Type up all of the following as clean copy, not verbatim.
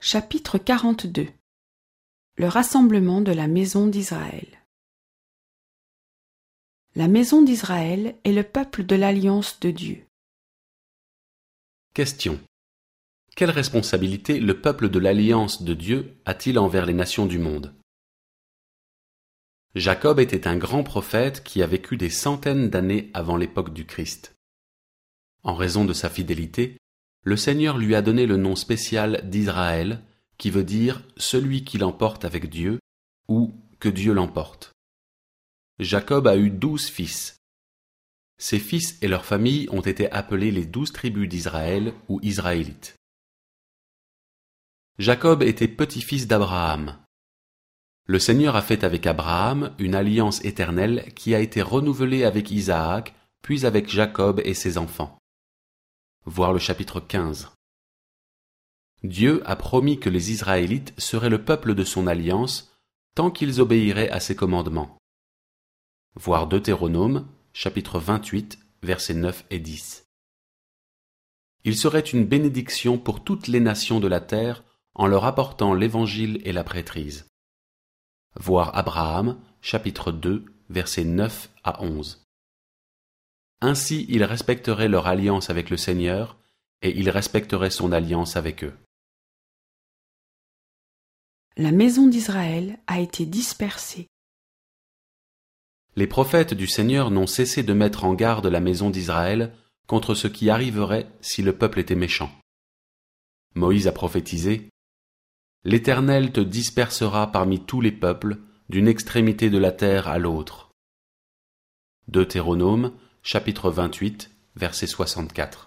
Chapitre 42. Le rassemblement de la maison d'Israël. La maison d'Israël est le peuple de l'alliance de Dieu. Question. Quelle responsabilité le peuple de l'alliance de Dieu a-t-il envers les nations du monde? Jacob était un grand prophète qui a vécu des centaines d'années avant l'époque du Christ. En raison de sa fidélité, le Seigneur lui a donné le nom spécial d'Israël, qui veut dire « celui qui l'emporte avec Dieu » ou « que Dieu l'emporte ». Jacob a eu 12 fils. Ses fils et leurs familles ont été appelés les 12 tribus d'Israël ou Israélites. Jacob était petit-fils d'Abraham. Le Seigneur a fait avec Abraham une alliance éternelle qui a été renouvelée avec Isaac, puis avec Jacob et ses enfants. Voir le chapitre 15. Dieu a promis que les Israélites seraient le peuple de son alliance tant qu'ils obéiraient à ses commandements. Voir Deutéronome, chapitre 28, versets 9 et 10. Il serait une bénédiction pour toutes les nations de la terre en leur apportant l'évangile et la prêtrise. Voir Abraham, chapitre 2, versets 9 à 11. Ainsi ils respecteraient leur alliance avec le Seigneur et ils respecteraient son alliance avec eux. La maison d'Israël a été dispersée. Les prophètes du Seigneur n'ont cessé de mettre en garde la maison d'Israël contre ce qui arriverait si le peuple était méchant. Moïse a prophétisé « L'Éternel te dispersera parmi tous les peuples, d'une extrémité de la terre à l'autre. » Deutéronome, chapitre 28, verset 64.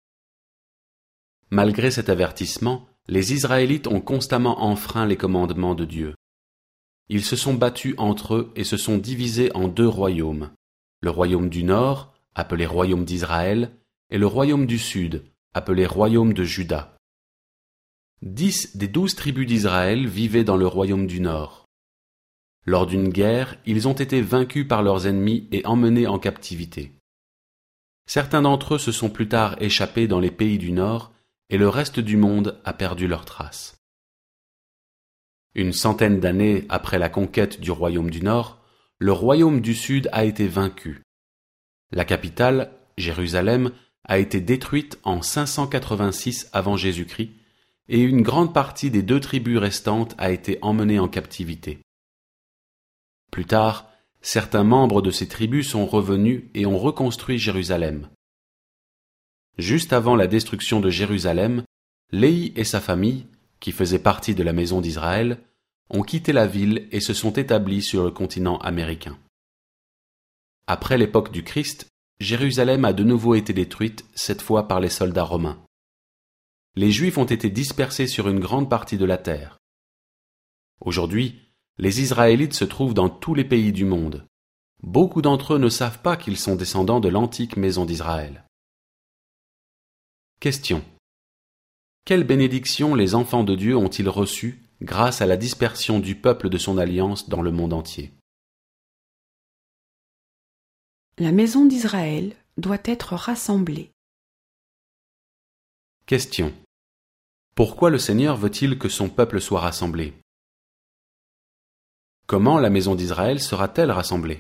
Malgré cet avertissement, les Israélites ont constamment enfreint les commandements de Dieu. Ils se sont battus entre eux et se sont divisés en 2 royaumes, le royaume du Nord, appelé royaume d'Israël, et le royaume du Sud, appelé royaume de Juda. 10 des 12 tribus d'Israël vivaient dans le royaume du Nord. Lors d'une guerre, ils ont été vaincus par leurs ennemis et emmenés en captivité. Certains d'entre eux se sont plus tard échappés dans les pays du Nord et le reste du monde a perdu leurs traces. Une centaine d'années après la conquête du royaume du Nord, le royaume du Sud a été vaincu. La capitale, Jérusalem, a été détruite en 586 avant Jésus-Christ et une grande partie des 2 tribus restantes a été emmenée en captivité. Plus tard, certains membres de ces tribus sont revenus et ont reconstruit Jérusalem. Juste avant la destruction de Jérusalem, Léhi et sa famille, qui faisaient partie de la maison d'Israël, ont quitté la ville et se sont établis sur le continent américain. Après l'époque du Christ, Jérusalem a de nouveau été détruite, cette fois par les soldats romains. Les Juifs ont été dispersés sur une grande partie de la terre. Aujourd'hui, les Israélites se trouvent dans tous les pays du monde. Beaucoup d'entre eux ne savent pas qu'ils sont descendants de l'antique maison d'Israël. Question. Quelle bénédiction les enfants de Dieu ont-ils reçues grâce à la dispersion du peuple de son alliance dans le monde entier? La maison d'Israël doit être rassemblée. Question. Pourquoi le Seigneur veut-il que son peuple soit rassemblé? Comment la maison d'Israël sera-t-elle rassemblée?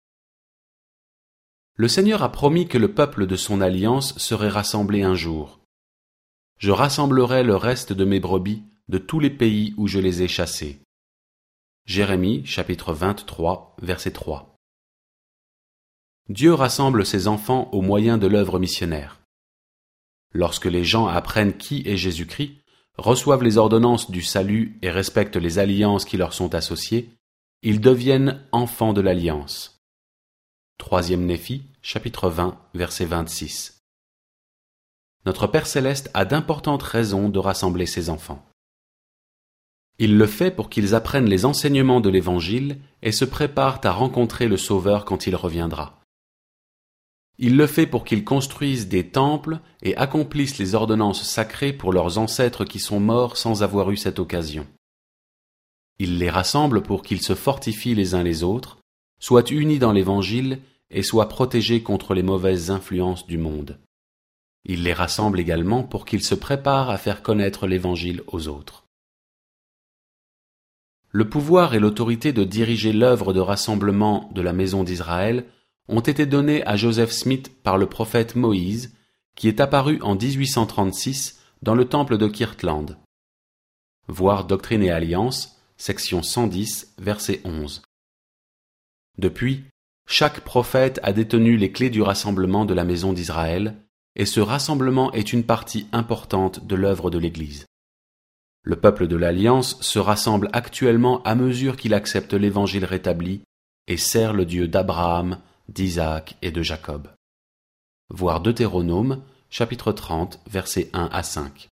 Le Seigneur a promis que le peuple de son alliance serait rassemblé un jour. Je rassemblerai le reste de mes brebis de tous les pays où je les ai chassés. Jérémie, chapitre 23, verset 3. Dieu rassemble ses enfants au moyen de l'œuvre missionnaire. Lorsque les gens apprennent qui est Jésus-Christ, reçoivent les ordonnances du salut et respectent les alliances qui leur sont associées, ils deviennent enfants de l'alliance. 3e Néphi, chapitre 20, verset 26. Notre Père Céleste a d'importantes raisons de rassembler ses enfants. Il le fait pour qu'ils apprennent les enseignements de l'Évangile et se préparent à rencontrer le Sauveur quand il reviendra. Il le fait pour qu'ils construisent des temples et accomplissent les ordonnances sacrées pour leurs ancêtres qui sont morts sans avoir eu cette occasion. Il les rassemble pour qu'ils se fortifient les uns les autres, soient unis dans l'Évangile et soient protégés contre les mauvaises influences du monde. Il les rassemble également pour qu'ils se préparent à faire connaître l'Évangile aux autres. Le pouvoir et l'autorité de diriger l'œuvre de rassemblement de la maison d'Israël ont été donnés à Joseph Smith par le prophète Moïse, qui est apparu en 1836 dans le temple de Kirtland. Voir Doctrine et Alliance, section 110, verset 11. Depuis, chaque prophète a détenu les clés du rassemblement de la maison d'Israël, et ce rassemblement est une partie importante de l'œuvre de l'Église. Le peuple de l'Alliance se rassemble actuellement à mesure qu'il accepte l'Évangile rétabli et sert le Dieu d'Abraham, d'Isaac et de Jacob. Voir Deutéronome, chapitre 30, versets 1 à 5.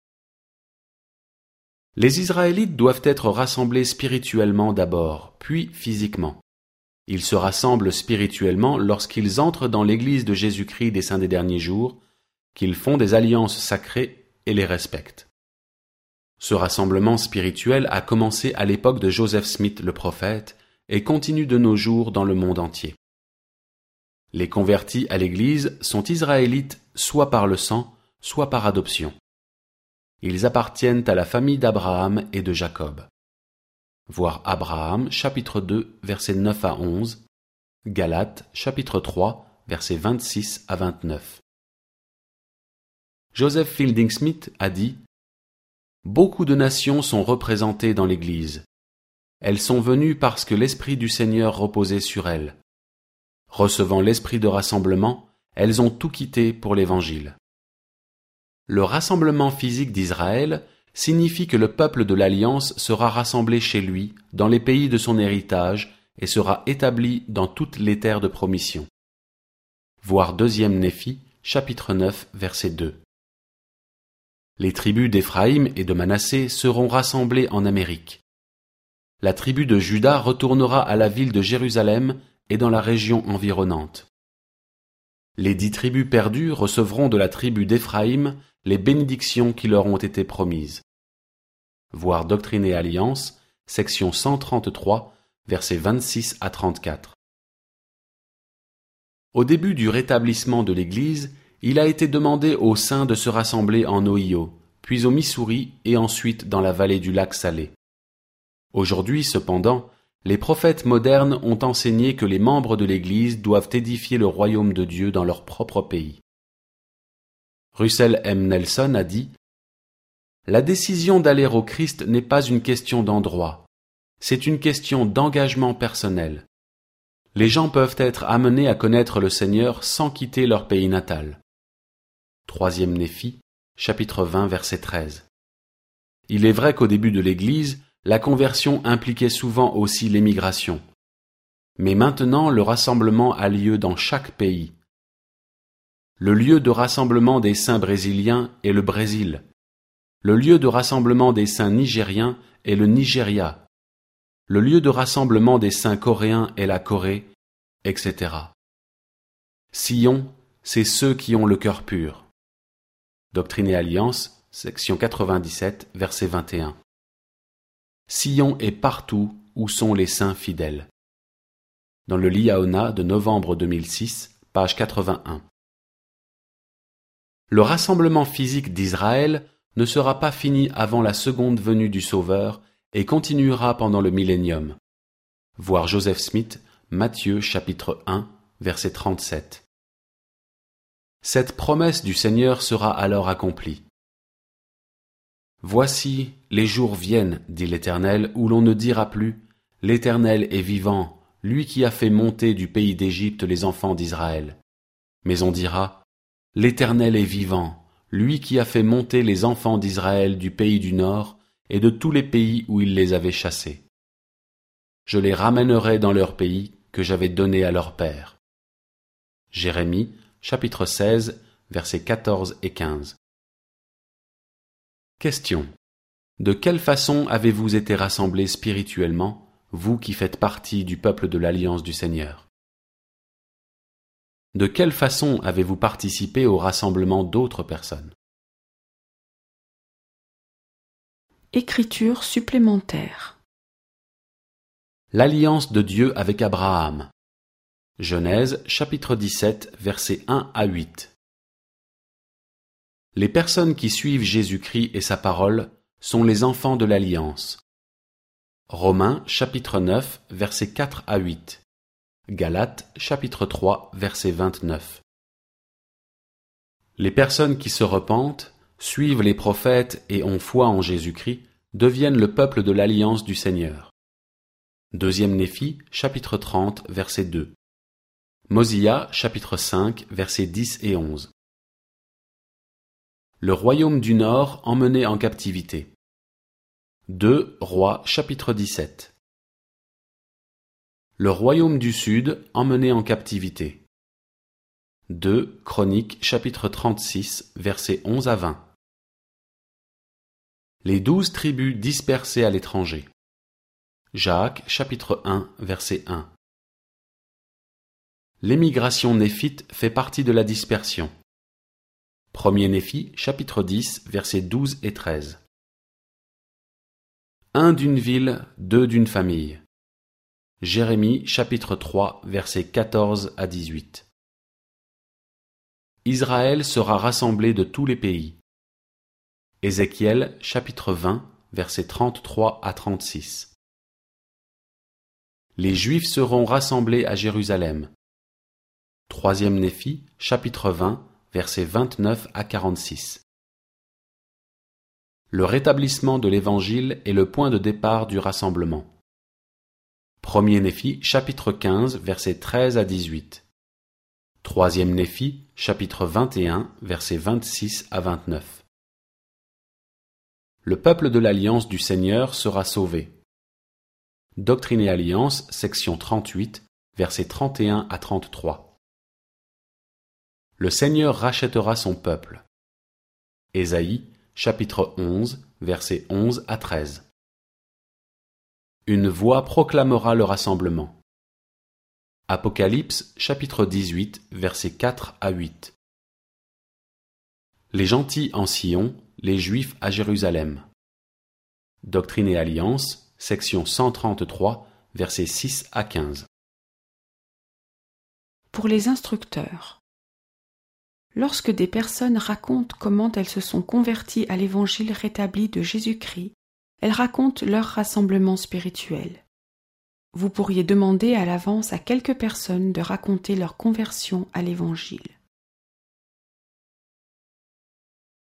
Les Israélites doivent être rassemblés spirituellement d'abord, puis physiquement. Ils se rassemblent spirituellement lorsqu'ils entrent dans l'Église de Jésus-Christ des Saints des Derniers Jours, qu'ils font des alliances sacrées et les respectent. Ce rassemblement spirituel a commencé à l'époque de Joseph Smith le prophète et continue de nos jours dans le monde entier. Les convertis à l'Église sont israélites soit par le sang, soit par adoption. Ils appartiennent à la famille d'Abraham et de Jacob. Voir Abraham, chapitre 2, versets 9 à 11, Galates, chapitre 3, versets 26 à 29. Joseph Fielding Smith a dit: beaucoup de nations sont représentées dans l'Église. Elles sont venues parce que l'Esprit du Seigneur reposait sur elles. Recevant l'esprit de rassemblement, elles ont tout quitté pour l'Évangile. Le rassemblement physique d'Israël signifie que le peuple de l'Alliance sera rassemblé chez lui, dans les pays de son héritage, et sera établi dans toutes les terres de promission. Voir 2 Néphi, chapitre 9, verset 2. Les tribus d'Éphraïm et de Manassé seront rassemblées en Amérique. La tribu de Juda retournera à la ville de Jérusalem et dans la région environnante. Les 10 tribus perdues recevront de la tribu d'Éphraïm les bénédictions qui leur ont été promises. Voir Doctrine et Alliance, section 133, versets 26 à 34. Au début du rétablissement de l'Église, il a été demandé aux saints de se rassembler en Ohio, puis au Missouri et ensuite dans la vallée du lac Salé. Aujourd'hui, cependant, les prophètes modernes ont enseigné que les membres de l'Église doivent édifier le royaume de Dieu dans leur propre pays. Russell M. Nelson a dit: la décision d'aller au Christ n'est pas une question d'endroit, c'est une question d'engagement personnel. Les gens peuvent être amenés à connaître le Seigneur sans quitter leur pays natal. 3 Néphi, chapitre 20, verset 13. Il est vrai qu'au début de l'Église, la conversion impliquait souvent aussi l'émigration. Mais maintenant, le rassemblement a lieu dans chaque pays. Le lieu de rassemblement des saints brésiliens est le Brésil. Le lieu de rassemblement des saints nigériens est le Nigeria. Le lieu de rassemblement des saints coréens est la Corée, etc. Sion, c'est ceux qui ont le cœur pur. Doctrine et Alliance, section 97, verset 21. Sion est partout où sont les saints fidèles. Dans le Liaona de novembre 2006, page 81. Le rassemblement physique d'Israël ne sera pas fini avant la seconde venue du Sauveur et continuera pendant le millénium. Voir Joseph Smith, Matthieu chapitre 1, verset 37. Cette promesse du Seigneur sera alors accomplie. Voici, les jours viennent, dit l'Éternel, où l'on ne dira plus: l'Éternel est vivant, lui qui a fait monter du pays d'Égypte les enfants d'Israël. Mais on dira: l'Éternel est vivant, lui qui a fait monter les enfants d'Israël du pays du Nord et de tous les pays où il les avait chassés. Je les ramènerai dans leur pays que j'avais donné à leur père. Jérémie, chapitre 16, versets 14 et 15. Question. De quelle façon avez-vous été rassemblés spirituellement, vous qui faites partie du peuple de l'Alliance du Seigneur? De quelle façon avez-vous participé au rassemblement d'autres personnes? Écriture supplémentaire. L'alliance de Dieu avec Abraham. Genèse, chapitre 17, versets 1 à 8. Les personnes qui suivent Jésus-Christ et sa parole sont les enfants de l'Alliance. Romains chapitre 9, versets 4 à 8. Galates chapitre 3, verset 29. Les personnes qui se repentent, suivent les prophètes et ont foi en Jésus-Christ deviennent le peuple de l'alliance du Seigneur. Deuxième Néphi, chapitre 30, verset 2. Mosia, chapitre 5, versets 10 et 11. Le royaume du Nord emmené en captivité. 2 Rois, chapitre 17. Le royaume du Sud emmené en captivité. 2 Chroniques, chapitre 36, versets 11 à 20. Les 12 tribus dispersées à l'étranger. Jacques, chapitre 1, verset 1. L'émigration néphite fait partie de la dispersion. 1er Néphi, chapitre 10, versets 12 et 13. 1 d'une ville, 2 d'une famille. Jérémie, chapitre 3, versets 14 à 18. Israël sera rassemblé de tous les pays. Ézéchiel, chapitre 20, versets 33 à 36. Les Juifs seront rassemblés à Jérusalem. 3e Néphi, chapitre 20, versets 29 à 46. Le rétablissement de l'Évangile est le point de départ du rassemblement. 1er Néphi, chapitre 15, versets 13 à 18. 3e Néphi, chapitre 21, versets 26 à 29. Le peuple de l'Alliance du Seigneur sera sauvé. Doctrine et Alliance, section 38, versets 31 à 33. Le Seigneur rachètera son peuple. Ésaïe, chapitre 11, versets 11 à 13. Une voix proclamera le rassemblement. Apocalypse, chapitre 18, versets 4 à 8. Les gentils en Sion, les Juifs à Jérusalem. Doctrine et Alliance, section 133, versets 6 à 15. Pour les instructeurs. Lorsque des personnes racontent comment elles se sont converties à l'évangile rétabli de Jésus-Christ, elles racontent leur rassemblement spirituel. Vous pourriez demander à l'avance à quelques personnes de raconter leur conversion à l'évangile.